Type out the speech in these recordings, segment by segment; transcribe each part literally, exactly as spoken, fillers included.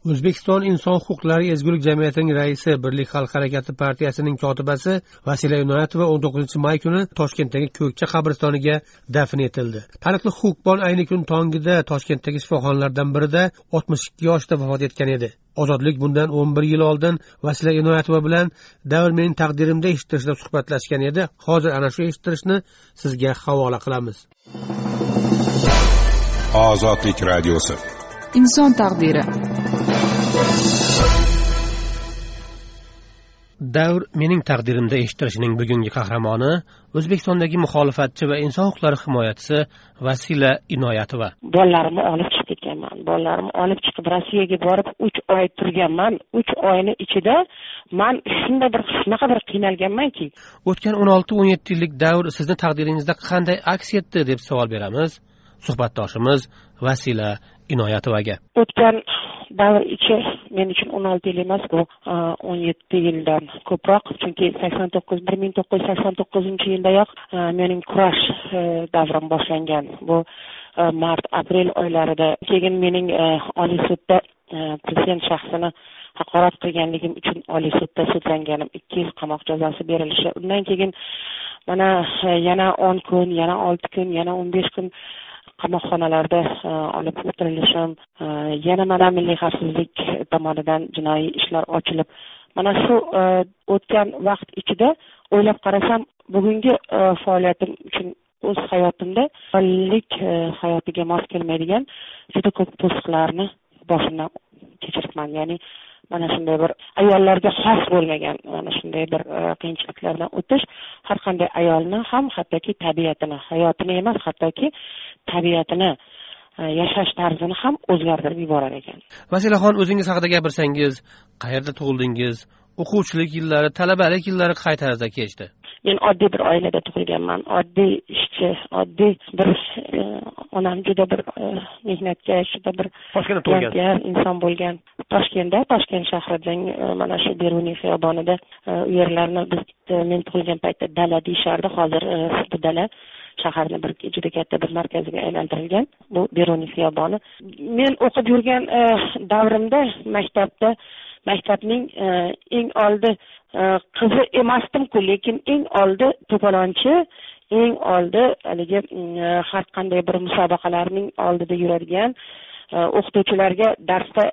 O'zbekiston inson huquqlari ezgulik jamiyatining raisi, Birlik xalq harakati partiyasining kotibasi Vasila Inoyatova o'n to'qqizinchi may kuni Toshkentdagi Ko'kcha qabristoniga dafn etildi. Taniqli huquqbon ayni kun tongida Toshkentdagi shifoxonalardan birida oltmish ikki yoshda vafot etgan edi. Ozodlik bundan o'n bir yil oldin Vasila Inoyatova bilan "Davr mening taqdirimda" eshittirishda suhbatlashgan edi. Hozir ana shu eshittirishni sizga havola qilamiz. Ozodlik radiosi. Inson taqdiri. Davr mening taqdirimda eshittirishining bugungi qahramoni O'zbekistondagi muxolifatchi va inson huquqlari himoyachisi Vasila Inoyatova. Bolalarimni olib chiqib ketganman. Bolalarimni olib chiqib Rossiyaga borib uch oy turganman. uch oyning ichida men shunday bir shunaqa bir qiynalganmanki, o'tgan o'n olti o'n yetti yillik davr sizni taqdiringizda qanday aks etdi deb savol beramiz. Suhbatdoshimiz Vasila Inoyatovaga. O'tgan davr ichi men uchun o'n olti yil emas, bu o'n yetti yildan ko'proq, chunki sakson to'qqiz bir ming to'qqiz yuz sakson to'qqizinchi yildayoq mening kurash davrim boshlangan. Bu mart aprel oylarida. Keyin mening Oliy sudda prezident shaxsini haqorat qilganligim uchun Oliy sudda sudlanganim, ikki yil qamoq jazosi berilishi. Undan keyin mana yana o'n kun, yana olti kun, yana o'n besh kun qamoqxonalarda olib o'tirilishim, yana mana milliy xavfsizlik tomonidan jinoiy ishlar ochilib, mana shu o'tgan vaqt ichida o'ylab qarasam, bugungi faoliyatim uchun o'z hayotimda bolalik hayotiga mos kelmaydigan juda ko'p to'siqlarni boshimdan kechiribman. Ya'ni mana shunday bir ayollarga xos bo'lmagan mana shunday bir qiyinchiliklardan o'tish har qanday ayolni ham, hattoki tabiatini, hayotini emas, hattoki tabiatini, yashash tarzini ham o'zgartirib yuborar ekan. Vasilaxon, o'zingiz haqida gapirsangiz, qayerda tug'ildingiz? O'quvchilik yillari, talabalik yillari qay tarzda kechdi? Men oddiy bir oilada tug'ilganman. Oddiy ishchi, oddiy bir onam juda bir mehnatga, juda bir Toshkentda tug'ilgan inson bo'lgan. Toshkentda, Toshkent shahrining mana shu Beruniy xiyobonida u yerlarni biz men tug'ilgan paytda dala deyishardi. Hozir bu dala shaharni bir juda katta bir markaziga aylantirilgan. Bu Beruniy xiyoboni. Men o'qib yurgan davrimda maktabda maktabning eng oldi qizi emasdim-ku, lekin eng oldi to'polonchi, eng oldi haligi har qanday bir musobaqalarning oldida yuradigan, o'qituvchilarga darsda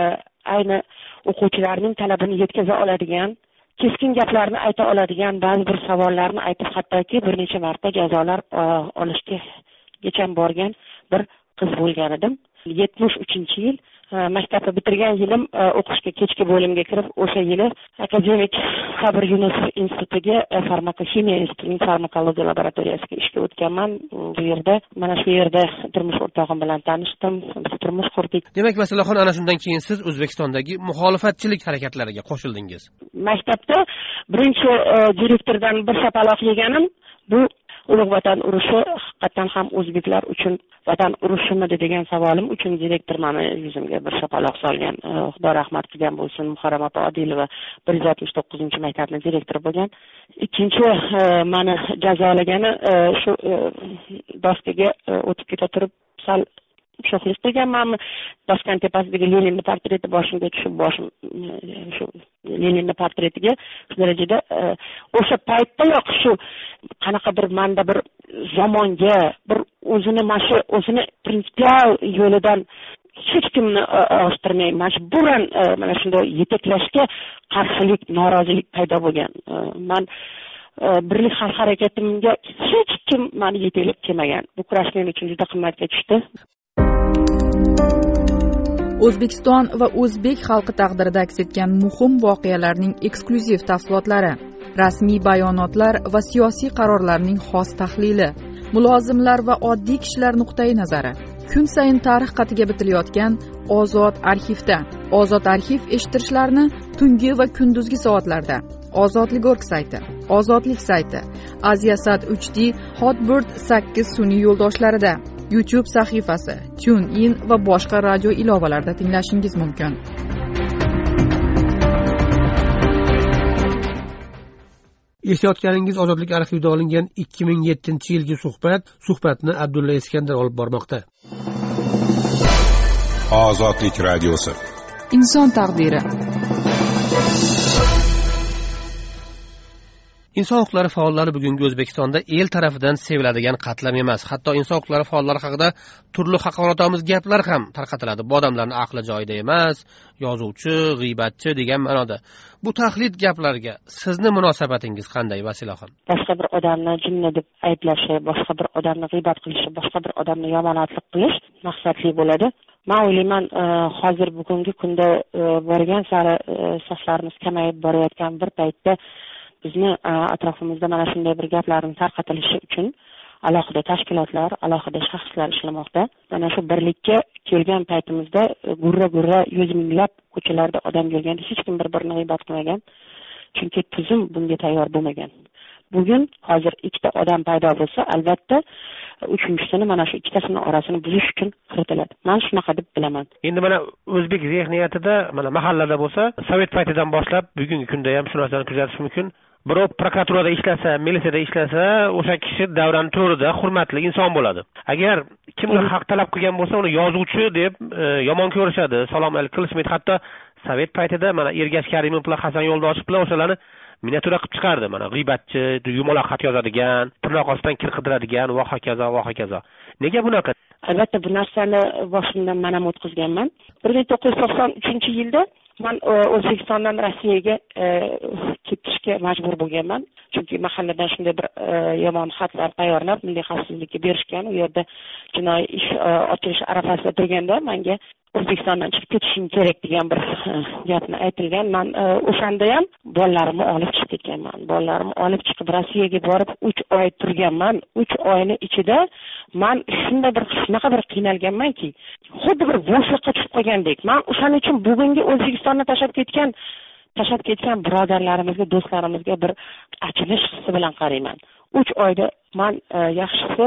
ayni o'quvchilarning talabini yetkaza oladigan, keskin gaplarni ayta oladigan, ba'zi bir savollarni aytib, hattoki bir necha marta jazolar olishgacha borgan bir qiz bo'lgan edim. yetmish uchinchi yil maktabni bitirgan yilim o'qishga kechki bo'limga kirib, o'sha yili akademik Sabir Yunusov institutiga, farmakokimiya institutining farmakologiya laboratoriyasiga ishga o'tganman. Bu yerda, mana shu yerda turmush o'rtog'im bilan tanishdim, biz turmush qurdik. Demak, Vasilaxon, ana shundan keyin siz O'zbekistondagi muxolifatchilik harakatlariga qo'shildingiz. Maktabda birinchi direktordan bir shapaloq yeganim bu Ulug' Vatan urushi haqiqatan ham o'zbeklar uchun vatan urushimidi degan savolim uchun direktor meni yuzimga bir shapaloq solgan. Xudo rahmat qilgan bo'lsin, Muharram opa Odilova bir yuz oltmish to'qqizinchi maktabning direktori bo'lgan. Ikkinchi meni jazolagani shu doskaga o'tib keta turib sal sho'xlik qilganmanmi? Toshkent tepasidagi Leninning portreti boshimga tushib, boshim shu Leninning portretiga shu darajada o'sha paytdayoq shu qanaqa bir menda bir zamonga, bir o'zini mashi o'zini prinsipial yo'lidan hech kimni ostirmay majburan mana shunday yetaklashga qarshilik, norozilik paydo bo'lgan. Men Birlik xalq harakatimga hech kim meni yetaklab kelmagan. Bu kurash men uchun juda qimmatga tushdi. O'zbekiston va o'zbek xalqi taqdirida aks etgan muhim voqealarning eksklyuziv tafsilotlari, rasmiy bayonotlar va siyosiy qarorlarning xos tahlili, mulozimlar va oddiy kishilar nuqtai nazari. Kun sayin tarix qatiga bitilayotgan Ozod arxivda. Ozod arxiv eshittirishlarni tungi va kunduzgi soatlarda. Ozodlik.org sayti, Ozodlik sayti, Aziyasat uch D, Hotbird sakkiz sun'iy yo'ldoshlarida, YouTube sahifasi, TuneIn va boshqa radio ilovalarida tinglashingiz mumkin. Eshitayotganingiz Ozodlik arxivida olingan ikki ming yettinchi yilgi suhbat. Suhbatni Abdulla Iskandar olib bormoqda. Ozodlik radiosi. inson taqdiri. Inson huquqlari faollari bugungi O'zbekistonda el tarafidan seviladigan qatlam emas, hatto inson huquqlari faollari haqida turli haqoratomuz gaplar ham tarqatiladi. Bu odamlarning aqli joyida emas, yozuvchi, g'iybatchi degan ma'noda. Bu tahlid gaplarga sizni munosabatingiz qanday, Vasilaxon? Boshqa bir odamni jinni deb ayblashi, boshqa bir odamni g'iybat qilishi, boshqa bir odamni yomonotlik qilish maqsadli bo'ladi. Men o'ylayman, hozir bugungi kunda borgan sari saflarimiz kamayib borayotgan bir paytda bizni atrofimizda mana shunday bir gaplarning tarqatilishi uchun alohida tashkilotlar, alohida shaxslar ishlamoqda. Mana shu birlikka kelgan paytimizda gurra-gurra yuz minglab ko'chalarda odam yurganda hech kim bir-birini g'iybat qilmagan. Chunki tuzum bunga tayyor bo'lmagan. Bugun hozir ikkita odam paydo bo'lsa, albatta uchinchisini mana shu ikkitasini orasini buzish uchun kiritiladi. Men shunaqa deb bilaman. Endi mana o'zbek zehniyatida mana mahallada bo'lsa, sovet paytidan boshlab bugungi kunda ham shu narsani kuzatish mumkin. Birov prokuraturada ishlasa, militsiyada ishlasa, o'sha kishi davran to'rida hurmatli inson bo'ladi. Agar kimdir haq talab qilgan bo'lsa, uni yozuvchi deb yomon ko'rishadi, salom alik qilishmaydi. Hatto sovet paytida mana Ergash Karimov bilan Hasan Yo'ldoshev bilan o'shalarni miniatyura qilib chiqardi. Mana g'iybatchi, yumaloq xat yozadigan, tirnoq ostidan kir qidiradigan va hokazo va hokazo. Nega bunaqa? Albatta bu narsani boshimdan men ham o'tkazganman. bir ming to'qqiz yuz to'qson uchinchi yilda men O'zbekistondan Rossiyaga ketishga majbur bo'lganman. Chunki mahalladan shunday bir yomon xatlar tayyorlab milliy xavfsizlikka berishgan. U yerda jinoiy ish ochilish arafasida turganda menga O'zbekistondan chiqib ketishim kerak degan bir gapni aytilgan. Men o'shanda ham bolalarimni olib chiqib ketganman. Bolalarimni olib chiqib Rossiyaga borib uch oy turganman. uch oyning ichida men shunday bir shunaqa bir qiynalganmanki, xuddi bir bo'shliqqa tushib qolgandek. Men o'shaning uchun bugungi O'zbekistonni tashlab ketgan tashlab ketgan birodarlarimizga, do'stlarimizga bir achinish hissi bilan qarayman. uch oyda men yaxshisi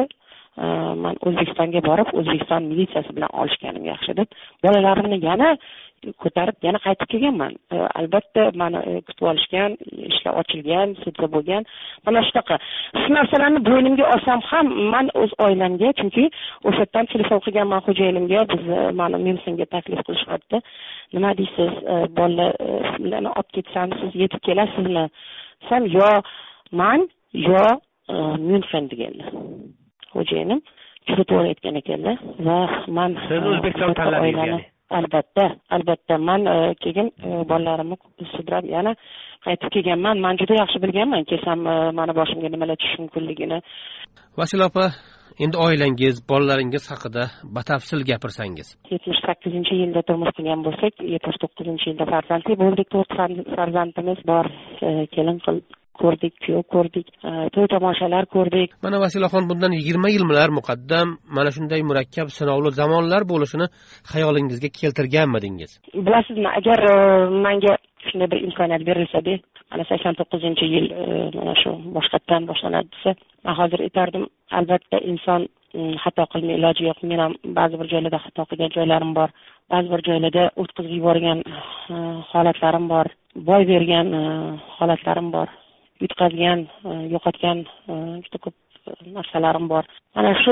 men O'zbekistonga borib, O'zbekiston militsiyasi bilan olishganim yaxshi deb, bolalarimni yana ko'tarib, yana qaytib kelganman. Albatta, meni kutib olishgan, ishlar ochilgan, sudga bo'lgan. Mana shunaqa. Shu narsalarni bo'ynimga olsam ham, men o'z oilamga, chunki o'shadan telefon qilganman xo'jayinimga, biz meni Minskga taklif qilishyapti. Nima deysiz, bolalarni olib ketsam, siz yetib kelasizmi? Desam, yo men, yo Minsk deganlar. Xo'jayinim juda to'g'ri aytgan ekanlar va men siz O'zbekiston tanladingiz. Albatta, albatta men keyin bolalarimni sudrab yana qaytib kelganman. Men juda yaxshi bilganman, kelsam meni boshimga nimalar tushishi mumkinligini. Vasila opa, endi oilangiz, bolalaringiz haqida batafsil gapirsangiz. yetmish sakkizinchi yilda turmush qurgan bo'lsak, yetmish to'qqizinchi yilda farzandli bo'ldik. to'rt farzandimiz bor. Kelin qil ko'rdik, kuyov ko'rdik, to'y tomoshalar ko'rdik. Mana Vasilaxon bundan yigirma yillar muqaddam mana shunday murakkab sinovli zamonlar bo'lishini xayolingizga keltirganmidingiz? Bilasizmi, agar menga shunday bir imkoniyat berilsa-da, mana sakson to'qqizinchi yil mana shu boshqatdan boshlanadi desa, men hozir aytardim, albatta inson xato qilmay iloji yo'q. Men ham ba'zi bir joylarda xato qilgan joylarim bor. Ba'zi bir joylarda o'tkazib yuborgan holatlarim bor. Boy bergan holatlarim bor. Yutqazgan, yo'qotgan juda ko'p narsalarim bor. Mana shu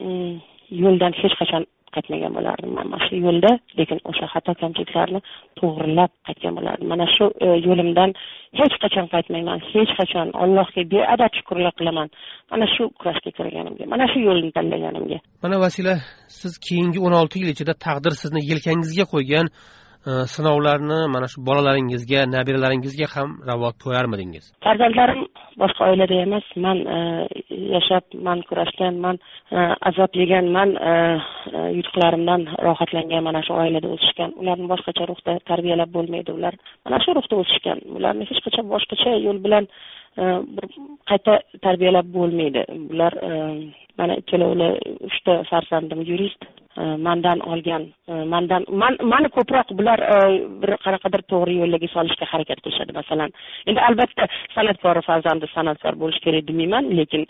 yo'ldan hech qachon qaytmagan bo'lardim. Mana shu yo'lda, lekin o'sha xato kamchiliklarni to'g'rilab qaytgan bo'lardim. Mana shu yo'limdan hech qachon qaytmayman. Hech qachon Allohga beadad shukrlar qilaman. Mana shu kurashga kirganimga, mana shu yo'lni tanlaganimga. Mana Vasila, siz keyingi o'n olti yil ichida taqdir sizni yelkangizga qo'ygan sinovlarni mana shu bolalaringizga, nabiralaringizga ham ravo ko'rarmidingiz? Farzandlarim boshqa oilada emas. Men yashab, men kurashgan, men azob yegan, men yutuqlarimdan rohatlangan mana shu oilada o'sishgan. Ularni boshqacha ruhda tarbiyalab bo'lmaydi. Ular mana shu ruhda o'sishgan. Ularni hech qachon boshqacha yo'l bilan bir qayta tarbiyalab bo'lmaydi. Bular mana ikkalovlar uchta farzandim yurist. Mendan olgan, mendan meni ko'proq bular bir qanaqadir to'g'ri yo'lga solishga harakat qilishadi. Masalan, endi albatta san'atkor farzandi san'atkor bo'lish kerak demayman, lekin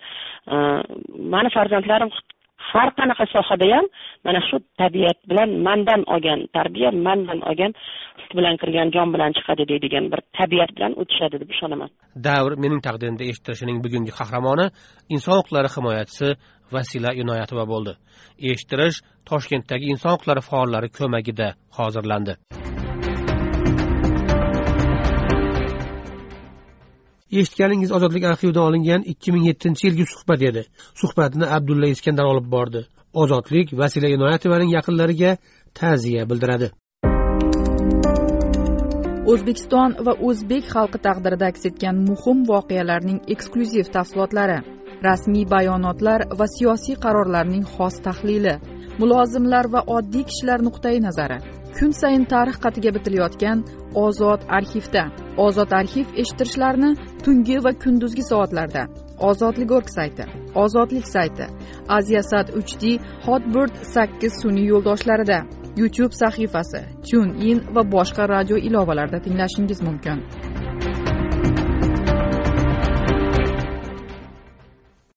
meni farzandlarim har qanaqa sohada ham mana shu tabiat bilan mendan olgan tarbiya, mendan olgan sut bilan kirgan jon bilan chiqadi deydigan bir tabiat bilan o'tishadi deb ishonaman. Davr mening taqdirimda eshittirishining bugungi qahramoni inson huquqlari himoyachisi Vasila Inoyatova bo'ldi. Eshittirish Toshkentdagi inson huquqlari faollari ko'magida hozirlandi. eshitganingiz ozodlik arxividan olingan ikki ming yettinchi yilgi suhbat edi. Suhbatni Abdulla Iskandar olib bordi. Ozodlik Vasila Inoyatovaning yaqinlariga ta'ziya bildiradi. O'zbekiston va o'zbek xalqi taqdirida aks etgan muhim voqealarning eksklyuziv tafsilotlari, rasmiy bayonotlar va siyosiy qarorlarning xos tahlili, mulozimlar va oddiy kishilar nuqtai nazari. Kun sayin tarix qatiga bitilayotgan Ozod arxivda. Ozod arxiv eshittirishlarni tungi va kunduzgi soatlarda Ozodlik.org sayti, Ozodlik sayti, Aziasat uch D, Hotbird sakkiz sun'iy yo'ldoshlarida, YouTube sahifasi, TuneIn va boshqa radio ilovalarida tinglashingiz mumkin.